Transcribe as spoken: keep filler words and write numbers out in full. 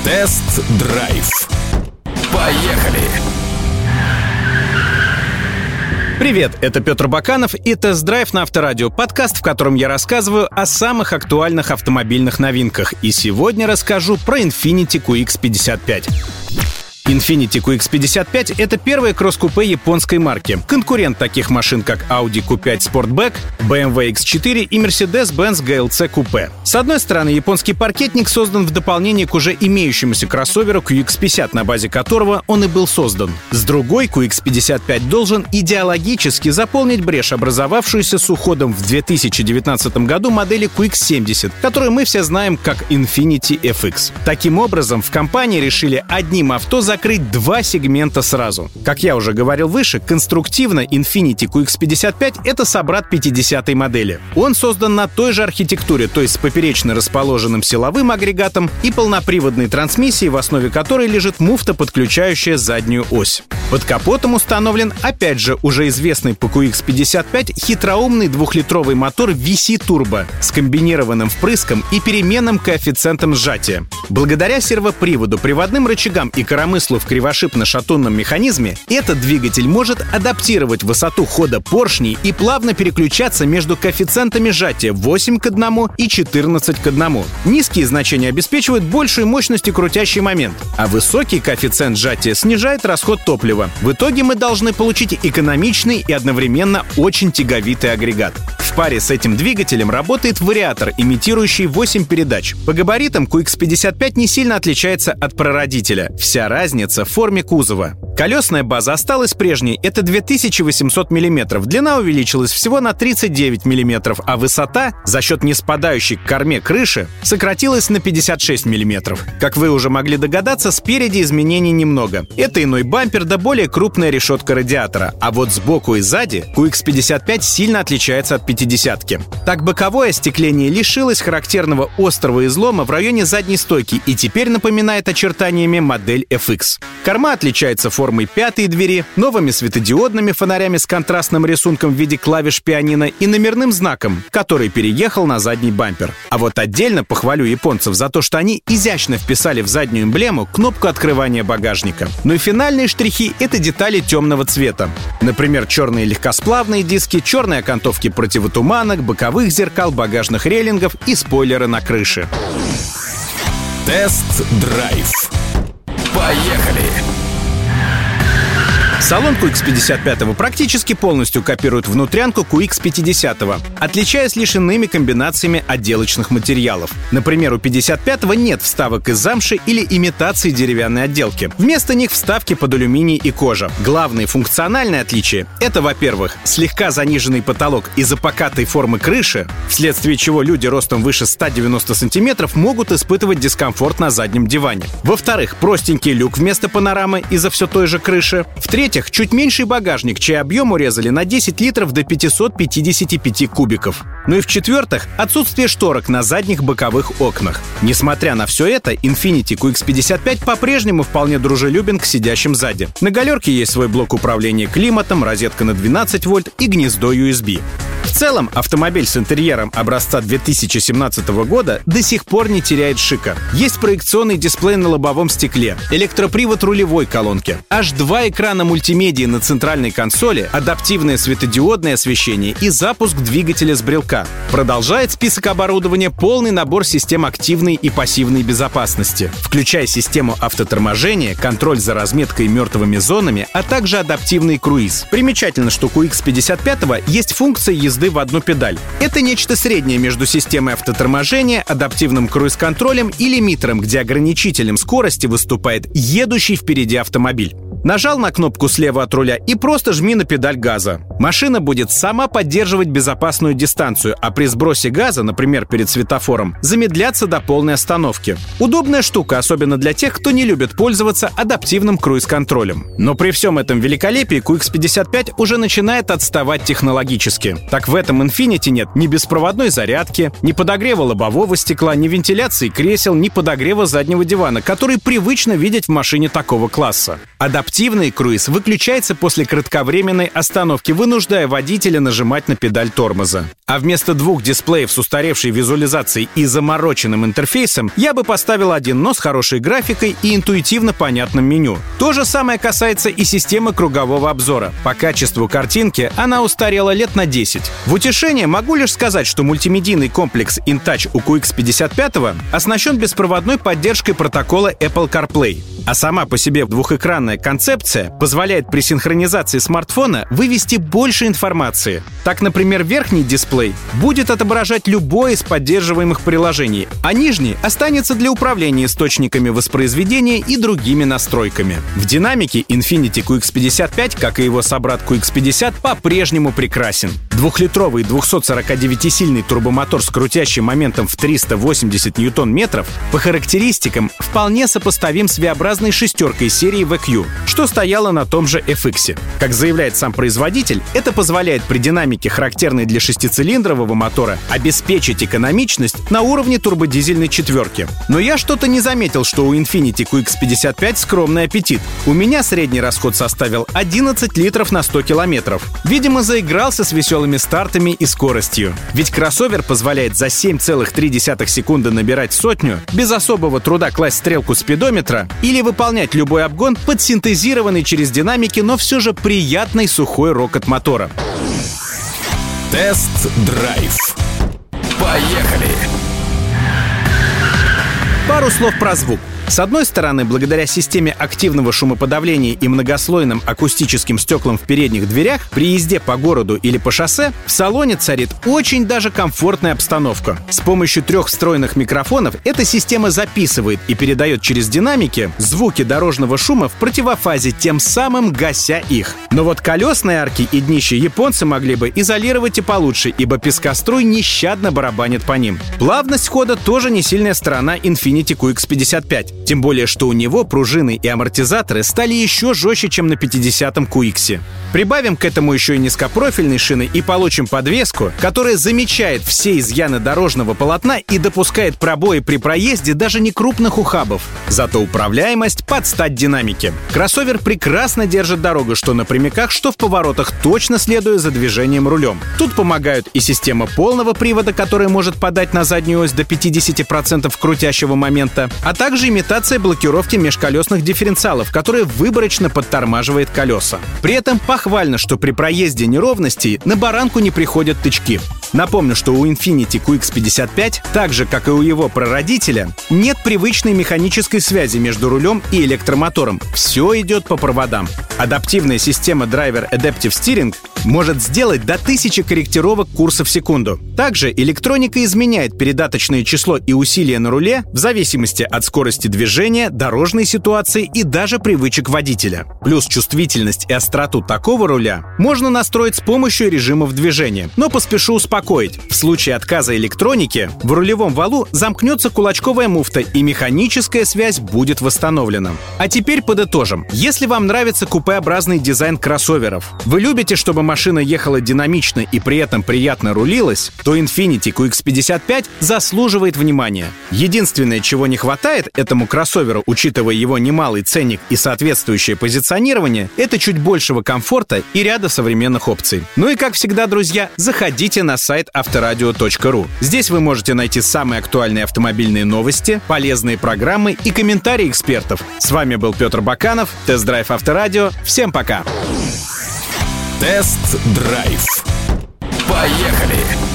Тест-драйв. Поехали! Привет, это Петр Баканов и «Тест-драйв» на Авторадио, подкаст, в котором я рассказываю о самых актуальных автомобильных новинках. И сегодня расскажу про Infiniti кью икс пятьдесят пять. Infiniti кью икс пятьдесят пять — это первое кросс-купе японской марки. Конкурент таких машин, как Audi кью пять Sportback, бэ эм вэ икс четыре и Mercedes-Benz джи эл си купе. С одной стороны, японский паркетник создан в дополнение к уже имеющемуся кроссоверу кью икс пятьдесят, на базе которого он и был создан. С другой, кью икс пятьдесят пять должен идеологически заполнить брешь, образовавшуюся с уходом в две тысячи девятнадцатом году модели кью икс семьдесят, которую мы все знаем как Infiniti эф икс. Таким образом, в компании решили одним авто закрыть два сегмента сразу. Как я уже говорил выше, конструктивно Infiniti кью икс пятьдесят пять — это собрат пятидесятой модели. Он создан на той же архитектуре, то есть с поперечно расположенным силовым агрегатом и полноприводной трансмиссией, в основе которой лежит муфта, подключающая заднюю ось. Под капотом установлен, опять же, уже известный по кью икс пятьдесят пять хитроумный двухлитровый мотор ви си Turbo с комбинированным впрыском и переменным коэффициентом сжатия. Благодаря сервоприводу, приводным рычагам и коромыслу в кривошипно-шатунном механизме, этот двигатель может адаптировать высоту хода поршней и плавно переключаться между коэффициентами сжатия восемь к одному и четырнадцать к одному. Низкие значения обеспечивают большую мощность и крутящий момент, а высокий коэффициент сжатия снижает расход топлива. В итоге мы должны получить экономичный и одновременно очень тяговитый агрегат. В паре с этим двигателем работает вариатор, имитирующий восемь передач. По габаритам кью икс пятьдесят пять не сильно отличается от прародителя. Вся разница в форме кузова. Колесная база осталась прежней, это две тысячи восемьсот миллиметров. Длина увеличилась всего на тридцать девять миллиметров, а высота, за счет неспадающей к корме крыши, сократилась на пятьдесят шесть миллиметров. Как вы уже могли догадаться, спереди изменений немного. Это иной бампер да более крупная решетка радиатора. А вот сбоку и сзади кью икс пятьдесят пять сильно отличается от пятидесятки. Так, боковое остекление лишилось характерного острого излома в районе задней стойки и теперь напоминает очертаниями модель эф икс. Корма отличается формой пятой двери, новыми светодиодными фонарями с контрастным рисунком в виде клавиш пианино и номерным знаком, который переехал на задний бампер. А вот отдельно похвалю японцев за то, что они изящно вписали в заднюю эмблему кнопку открывания багажника. Ну и финальные штрихи — это детали темного цвета. Например, черные легкосплавные диски, черные окантовки противотуманок, боковых зеркал, багажных рейлингов и спойлеры на крыше. Тест-драйв. Поехали! Салон кью икс пятьдесят пять практически полностью копирует внутрянку кью икс пятьдесят, отличаясь лишь иными комбинациями отделочных материалов. Например, у пятьдесят пятого нет вставок из замши или имитации деревянной отделки. Вместо них вставки под алюминий и кожа. Главные функциональные отличия — это, во-первых, слегка заниженный потолок из-за покатой формы крыши, вследствие чего люди ростом выше ста девяноста сантиметров могут испытывать дискомфорт на заднем диване. Во-вторых, простенький люк вместо панорамы из-за все той же крыши. В-третьих, чуть меньший багажник, чей объем урезали на десять литров до пятисот пятидесяти пяти кубиков. Ну и в-четвертых, отсутствие шторок на задних боковых окнах. Несмотря на все это, Infiniti кью икс пятьдесят пять по-прежнему вполне дружелюбен к сидящим сзади. На галерке есть свой блок управления климатом, розетка на двенадцать вольт и гнездо ю эс би. В целом, автомобиль с интерьером образца две тысячи семнадцатого года до сих пор не теряет шика. Есть проекционный дисплей на лобовом стекле, электропривод рулевой колонки, аж два экрана мультимедии на центральной консоли, адаптивное светодиодное освещение и запуск двигателя с брелка. Продолжает список оборудования полный набор систем активной и пассивной безопасности, включая систему автоторможения, контроль за разметкой и мертвыми зонами, а также адаптивный круиз. Примечательно, что кью икс пятьдесят пять есть функция езды в одну педаль. Это нечто среднее между системой автоторможения, адаптивным круиз-контролем и лимитером, где ограничителем скорости выступает едущий впереди автомобиль. Нажал на кнопку слева от руля и просто жми на педаль газа. Машина будет сама поддерживать безопасную дистанцию, а при сбросе газа, например, перед светофором, замедляться до полной остановки. Удобная штука, особенно для тех, кто не любит пользоваться адаптивным круиз-контролем. Но при всем этом великолепии кью икс пятьдесят пять уже начинает отставать технологически. Так в этом Infiniti нет ни беспроводной зарядки, ни подогрева лобового стекла, ни вентиляции кресел, ни подогрева заднего дивана, который привычно видеть в машине такого класса. Адаптивный круиз выключается после кратковременной остановки, вынуждая водителя нажимать на педаль тормоза. А вместо двух дисплеев с устаревшей визуализацией и замороченным интерфейсом я бы поставил один, но с хорошей графикой и интуитивно понятным меню. То же самое касается и системы кругового обзора. По качеству картинки она устарела лет на десять. В утешение могу лишь сказать, что мультимедийный комплекс InTouch у кью икс пятьдесят пять оснащен беспроводной поддержкой протокола Apple CarPlay. А сама по себе двухэкранная концепция позволяет при синхронизации смартфона вывести больше информации. Так, например, верхний дисплей будет отображать любое из поддерживаемых приложений, а нижний останется для управления источниками воспроизведения и другими настройками. В динамике Infiniti кью икс пятьдесят пять, как и его собрат кью икс пятьдесят, по-прежнему прекрасен. Двухлитровый двухсотсорокадевятисильный турбомотор с крутящим моментом в триста восемьдесят ньютон-метров по характеристикам вполне сопоставим с V-образной шестеркой серии ви кью, что стояло на том же эф икс. Как заявляет сам производитель, это позволяет при динамике, характерной для шестицилиндрового мотора, обеспечить экономичность на уровне турбодизельной четверки. Но я что-то не заметил, что у Infiniti кью икс пятьдесят пять скромный аппетит. У меня средний расход составил одиннадцать литров на сто километров. Видимо, заигрался с веселыми стартами и скоростью. Ведь кроссовер позволяет за семь целых три десятых секунды набирать сотню, без особого труда класть стрелку спидометра или выполнять любой обгон под синтезированный через динамики, но все же приятный сухой рокот мотора. Тест-драйв. Поехали! Пару слов про звук. С одной стороны, благодаря системе активного шумоподавления и многослойным акустическим стеклам в передних дверях, при езде по городу или по шоссе в салоне царит очень даже комфортная обстановка. С помощью трех встроенных микрофонов эта система записывает и передает через динамики звуки дорожного шума в противофазе, тем самым гася их. Но вот колесные арки и днище японцы могли бы изолировать и получше, ибо пескоструй нещадно барабанит по ним. Плавность хода тоже не сильная сторона Infiniti кью икс пятьдесят пять. Тем более, что у него пружины и амортизаторы стали еще жестче, чем на пятидесятом кью икс. Прибавим к этому еще и низкопрофильные шины и получим подвеску, которая замечает все изъяны дорожного полотна и допускает пробои при проезде даже некрупных ухабов. Зато управляемость под стать динамике. Кроссовер прекрасно держит дорогу, что на прямиках, что в поворотах, точно следуя за движением рулем. Тут помогают и система полного привода, которая может подать на заднюю ось до пятьдесят процентов крутящего момента, а также имитация блокировки межколесных дифференциалов, которая выборочно подтормаживает колеса. При этом похвально, что при проезде неровностей на баранку не приходят тычки. Напомню, что у Infiniti кью икс пятьдесят пять, так же, как и у его прародителя, нет привычной механической связи между рулем и электромотором. Все идет по проводам. Адаптивная система Driver Adaptive Steering может сделать до тысячи корректировок курса в секунду. Также электроника изменяет передаточное число и усилия на руле в зависимости от скорости движения, дорожной ситуации и даже привычек водителя. Плюс чувствительность и остроту такого руля можно настроить с помощью режимов движения. Но поспешу успокоить. В случае отказа электроники в рулевом валу замкнется кулачковая муфта и механическая связь будет восстановлена. А теперь подытожим. Если вам нравится купеобразный дизайн кроссоверов, вы любите, чтобы машина ехала динамично и при этом приятно рулилась, то Infiniti кью икс пятьдесят пять заслуживает внимания. Единственное, чего не хватает этому кроссоверу, учитывая его немалый ценник и соответствующее позиционирование, это чуть большего комфорта и ряда современных опций. Ну и как всегда, друзья, заходите на сайт авторадио точка ру. Здесь вы можете найти самые актуальные автомобильные новости, полезные программы и комментарии экспертов. С вами был Петр Баканов, Тест-драйв Авторадио. Всем пока! Тест-драйв. Поехали!